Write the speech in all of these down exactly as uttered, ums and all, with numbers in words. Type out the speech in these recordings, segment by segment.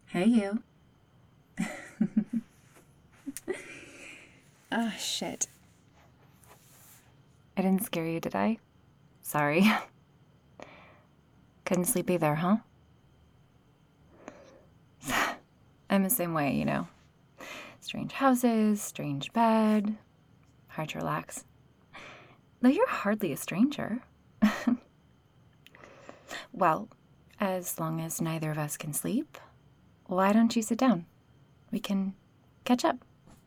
Hey, you. Ah, shit. I didn't scare you, did I? Sorry. Couldn't sleep either, huh? I'm the same way, you know. Strange houses, strange bed, hard to relax. Though you're hardly a stranger. Well, as long as neither of us can sleep, why don't you sit down? We can catch up.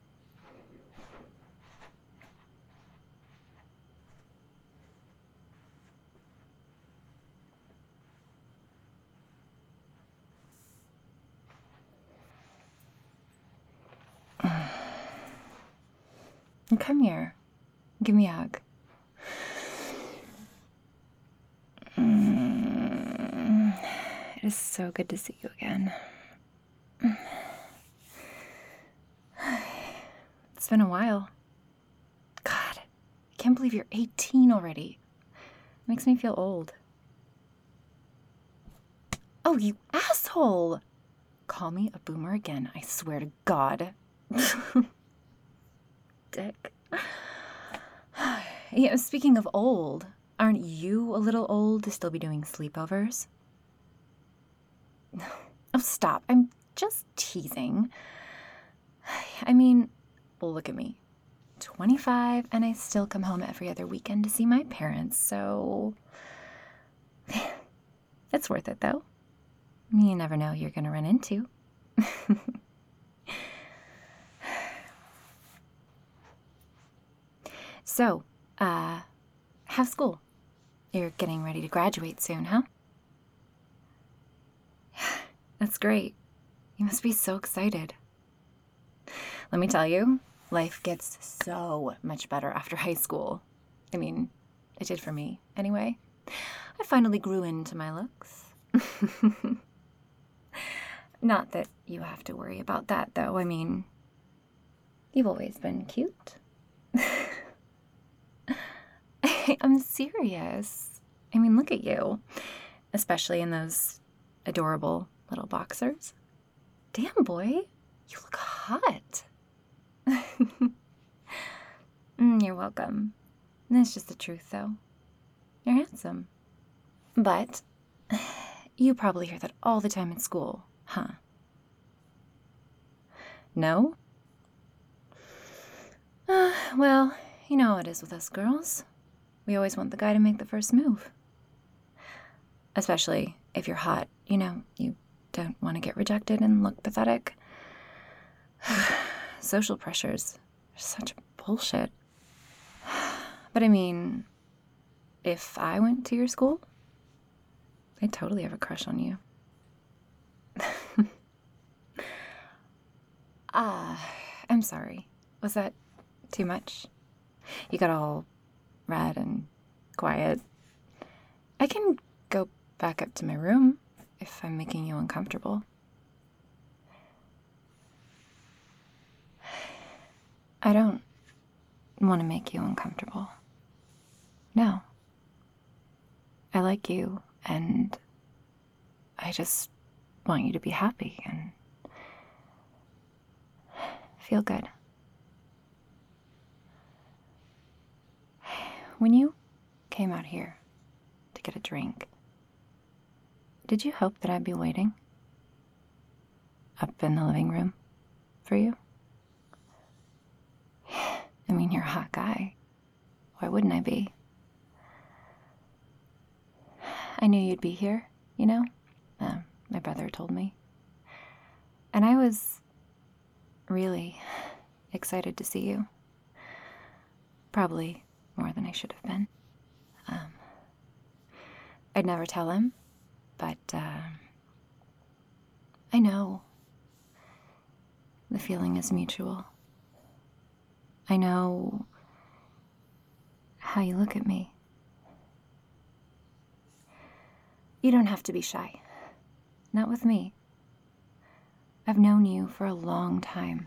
Come here. Give me a hug. Mm, it is so good to see you again. It's been a while. God, I can't believe you're eighteen already. It makes me feel old. Oh, you asshole! Call me a boomer again, I swear to God. Dick. Yeah, speaking of old, aren't you a little old to still be doing sleepovers? Oh, stop. I'm just teasing. I mean, look at me. twenty-five, and I still come home every other weekend to see my parents, so it's worth it, though. You never know who you're going to run into. So, uh, how's school? You're getting ready to graduate soon, huh? That's great. You must be so excited. Let me tell you, life gets so much better after high school. I mean, it did for me, anyway. I finally grew into my looks. Not that you have to worry about that, though. I mean, you've always been cute. I'm serious. I mean, look at you. Especially in those adorable little boxers. Damn, boy, you look hot. Mm, you're welcome. It's just the truth, though. You're handsome. But you probably hear that all the time at school, huh? No? Uh, well, you know how it is with us girls. We always want the guy to make the first move. Especially if you're hot. You know, you don't want to get rejected and look pathetic. Social pressures are such bullshit. But I mean, if I went to your school, I'd totally have a crush on you. Ah, I'm sorry. Was that too much? You got all red and quiet. I can go back up to my room if I'm making you uncomfortable. I don't want to make you uncomfortable. No. I like you, and I just want you to be happy and feel good. When you came out here to get a drink, did you hope that I'd be waiting up in the living room for you? I mean, you're a hot guy. Why wouldn't I be? I knew you'd be here, you know? Uh, my brother told me. And I was really excited to see you. Probably more than I should have been. Um, I'd never tell him, but uh, I know the feeling is mutual. I know how you look at me. You don't have to be shy. Not with me. I've known you for a long time.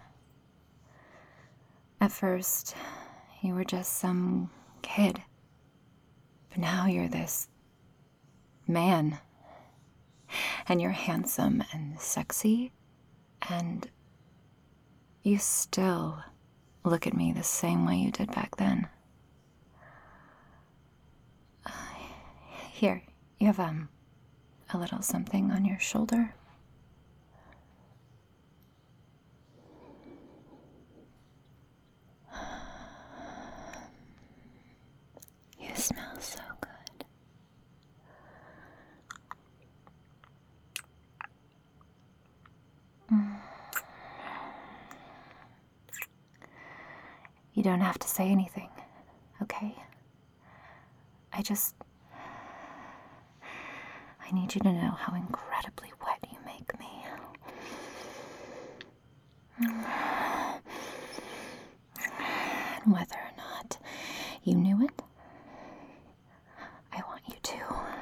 At first, you were just some kid. But now you're this man. And you're handsome and sexy And you still look at me the same way you did back then. Uh, here, you have, um, a little something on your shoulder. You smell so good. Mm. You don't have to say anything, okay? I just... I need you to know how incredibly wet you make me. And whether or not you knew it, I want you to.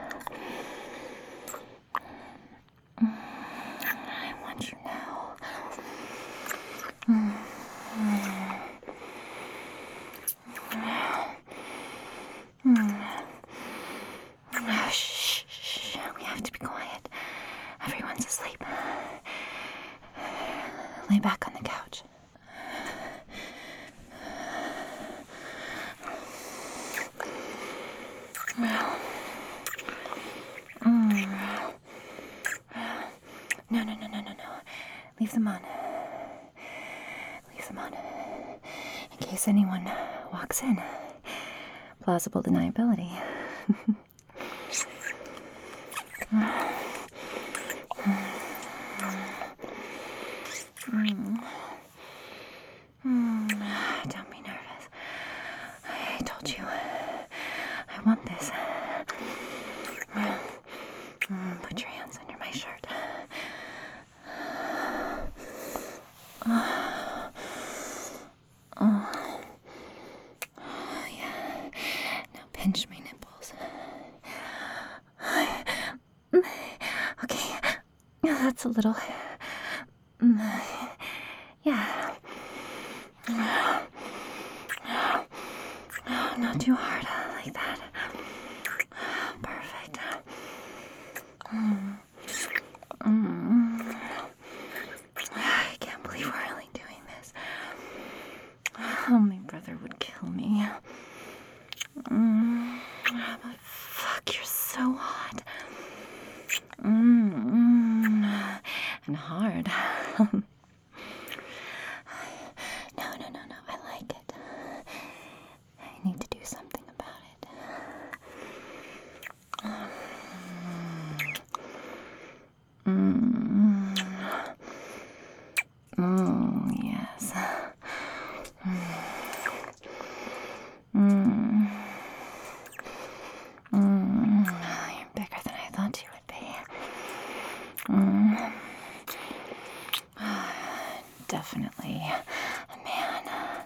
I want you now. Shh, shh, we have to be quiet. Everyone's asleep. Lay back on the couch. No, no, no, no, no, no. Leave them on. Leave them on. In case anyone walks in. Plausible deniability. Don't be nervous. I told you. I want this. Put your hands under my shirt. Oh, oh. Oh, yeah. Now pinch my nipples. Okay. That's a little... Yeah. Not too hard like that. Perfect. Mm. Mm. I can't believe we're really doing this. Oh, my brother would kill me. Mm. But fuck, you're so hot. Mm. And hard. No, no, no, no. I like it. I need to do something about it. Mm. Mm, yes. Mm. Mm. You're bigger than I thought you would be. Mm. Definitely a man.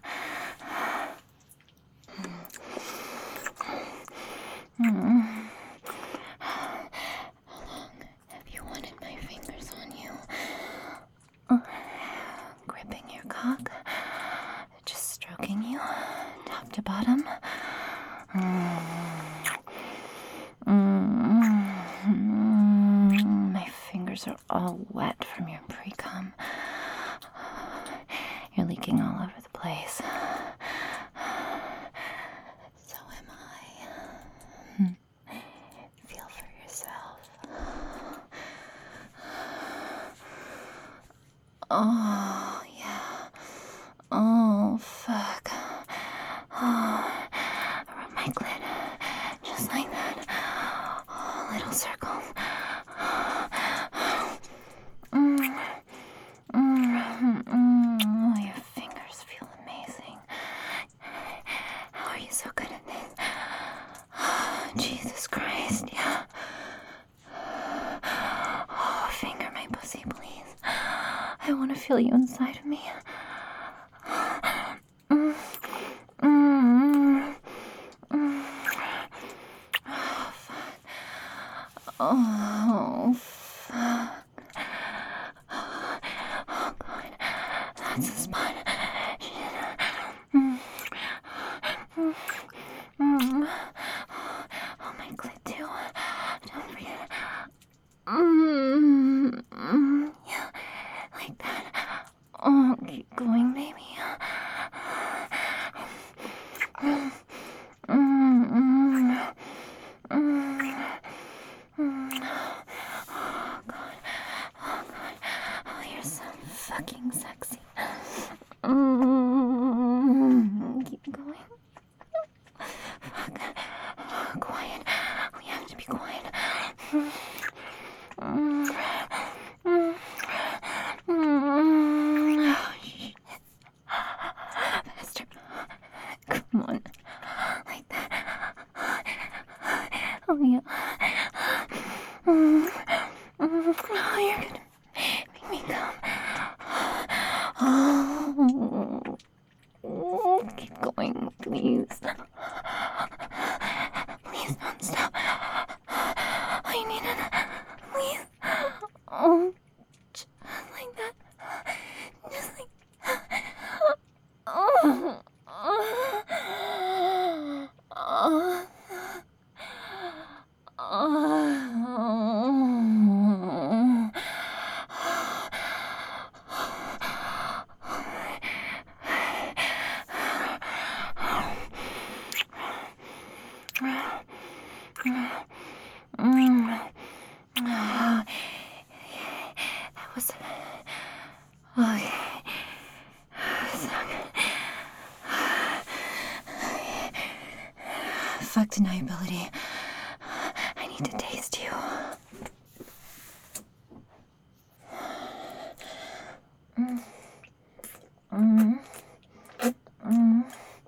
Mm. How long have you wanted my fingers on you? Uh, gripping your cock, just stroking you, top to bottom. Mm. Mm. My fingers are all wet from your pre-cum. You're leaking all over the place. So am I. Feel for yourself. Oh, yeah. Oh, fuck. Oh, around my clit. Just like that. Oh, little circles. Mm. Mm. Mm. Your fingers feel amazing. How are you so good at this? Oh, Jesus Christ, yeah. Oh, finger my pussy, please. I want to feel you inside of me. Mm. Mm. Mm. Oh, fuck. Oh, fuck. Oh, God. That's the spot. Mm. Mm. Mm. Oh, my clit, too. Don't forget. Mm. Mm. Yeah, like that. Come on. Like that. Oh, yeah. Mm. Mm. Oh, you're gonna make me come. Oh. Keep going, please. Please don't stop. I need it. Please. Oh. Just like that. Just like Oh. Oh. Oh. That was. Oh, fuck deniability. I need to taste you. Mm. Mm. Mm.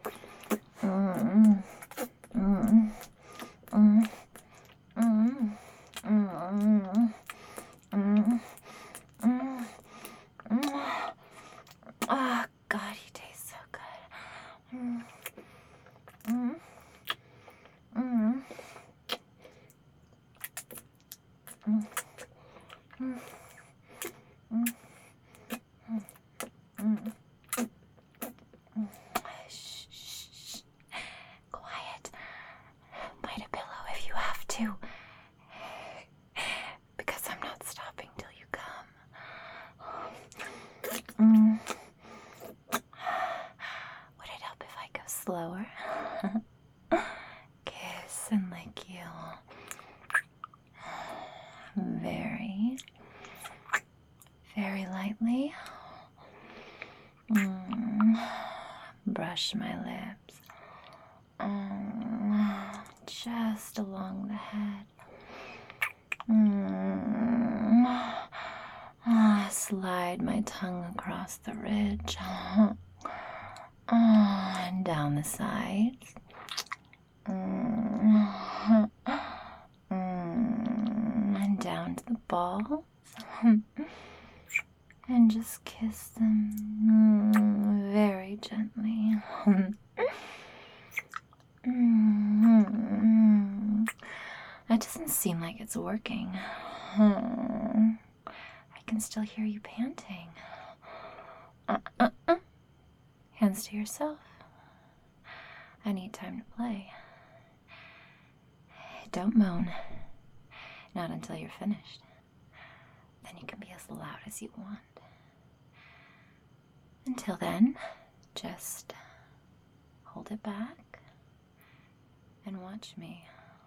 Mm. Mm. Mm. Mm. Mm. Mm. Mm. Mm. Oh, God, he tastes so good. Mm. Mm. Mm. Mm. Mm. Mm. Mm. Mm. Shh, shh, shh. Quiet. Bite a pillow if you have to. Because I'm not stopping till you come. Mm. Would it help if I go slower? Kiss and lick you. Very, very lightly. Mm. Brush my lips. Mm. Just along the head. Mm. Ah, slide my tongue across the ridge. Ah, and down the sides. Mm. Mm. And down to the balls. And just kiss them mm, very gently. Mm. That doesn't seem like it's working. I can still hear you panting. Uh, uh, uh. Hands to yourself. I need time to play. Don't moan. Not until you're finished. Then you can be as loud as you want. Until then, just hold it back and watch me.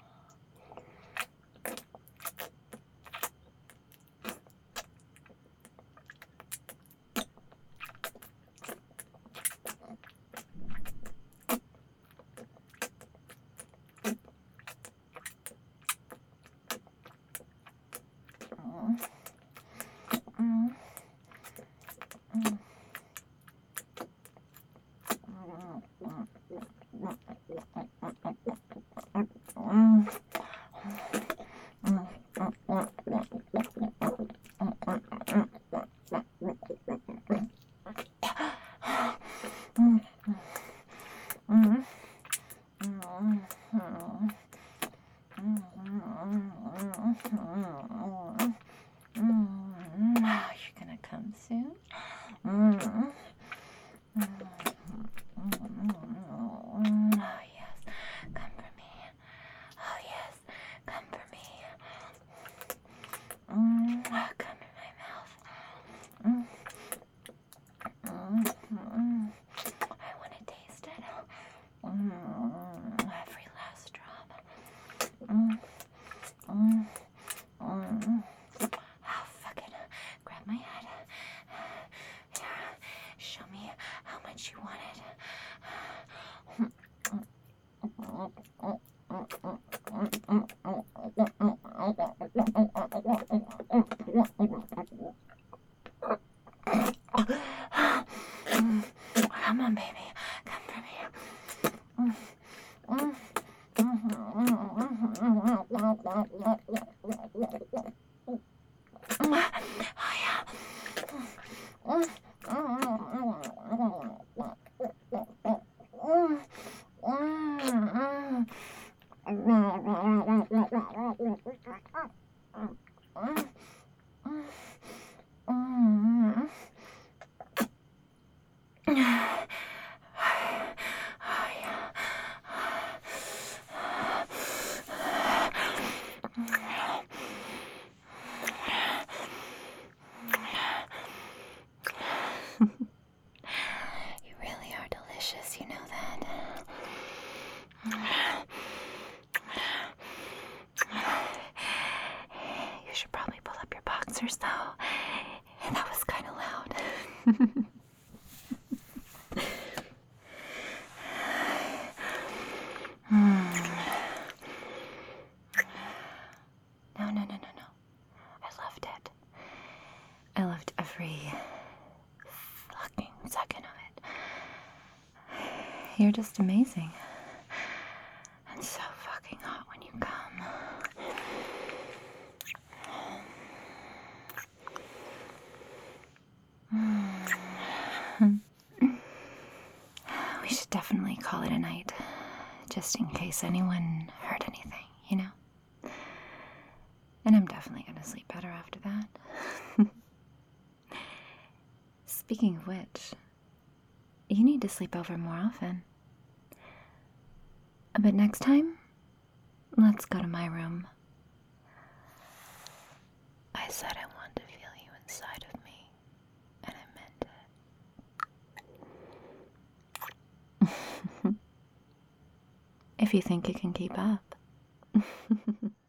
You're gonna come soon? Mm. Oh, yes. Come for me. Oh, yes. Come for me. Mm. Come in my mouth. Mm. Mm. Mm. I want to taste it. Mm. Every last drop. Mm. Mm. Mm. Oh, fuck it. Grab my head. Here. Show me how much you want it. Come on, baby. Come for me. You really are delicious, you know that. You should probably pull up your boxers, though. That was kind of loud. No, no, no, no, no. I loved it. I loved every fucking second of it. You're just amazing. And so fucking hot when you come. We should definitely call it a night, just in case anyone heard anything, you know? And I'm definitely gonna sleep better after that. Speaking of which, you need to sleep over more often. But next time, let's go to my room. I said I want to feel you inside of me, and I meant it. If you think you can keep up.